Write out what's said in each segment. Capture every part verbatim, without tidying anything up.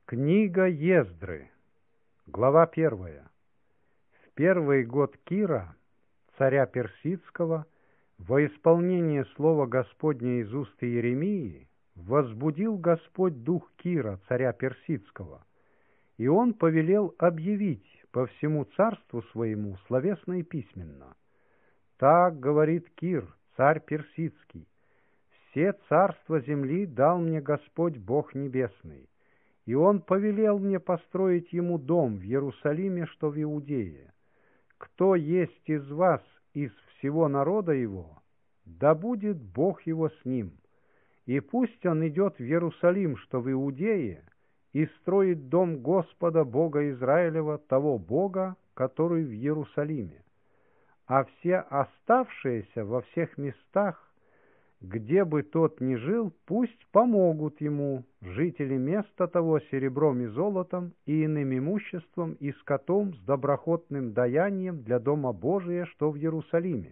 Книга Ездры, глава первая. В первый год Кира, царя Персидского, во исполнение слова Господня из уст Иеремии, возбудил Господь дух Кира, царя Персидского, и он повелел объявить по всему царству своему словесно и письменно. Так говорит Кир, царь Персидский: все царства земли дал мне Господь Бог Небесный, и Он повелел мне построить Ему дом в Иерусалиме, что в Иудее. Кто есть из вас, из всего народа Его, да будет Бог Его с ним, и пусть он идет в Иерусалим, что в Иудее, и строит дом Господа Бога Израилева, того Бога, который в Иерусалиме. А все оставшиеся во всех местах, где бы тот ни жил, пусть помогут ему жители места того серебром и золотом и иным имуществом и скотом с доброхотным даянием для дома Божия, что в Иерусалиме.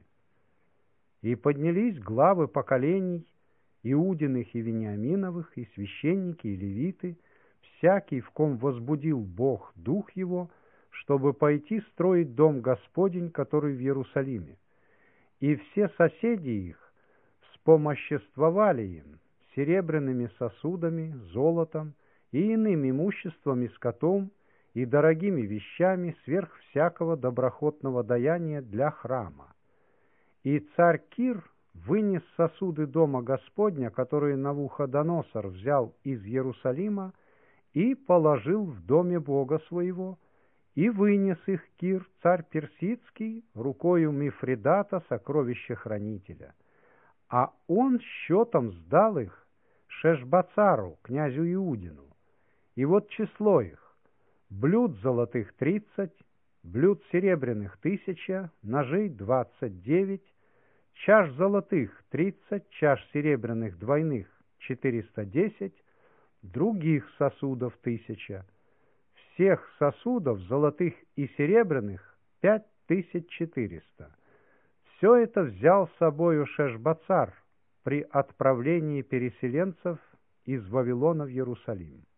И поднялись главы поколений Иудиных и Вениаминовых, и священники, и левиты, всякий, в ком возбудил Бог дух его, чтобы пойти строить дом Господень, который в Иерусалиме. И все соседи их вспомоществовали им серебряными сосудами, золотом и иным имуществом и скотом, и дорогими вещами сверх всякого доброхотного даяния для храма. И царь Кир вынес сосуды дома Господня, которые Навуходоносор взял из Иерусалима, и положил в доме Бога своего, и вынес их Кир, царь Персидский, рукою Мифридата, сокровища-хранителя. А он счетом сдал их Шешбацару, князю Иудину. И вот число их: блюд золотых тридцать, блюд серебряных тысяча, ножей двадцать девять, чаш золотых тридцать, чаш серебряных двойных четыреста десять, других сосудов тысяча. Всех сосудов золотых и серебряных пять тысяч четыреста. Все это взял с собою Шешбацар при отправлении переселенцев из Вавилона в Иерусалим.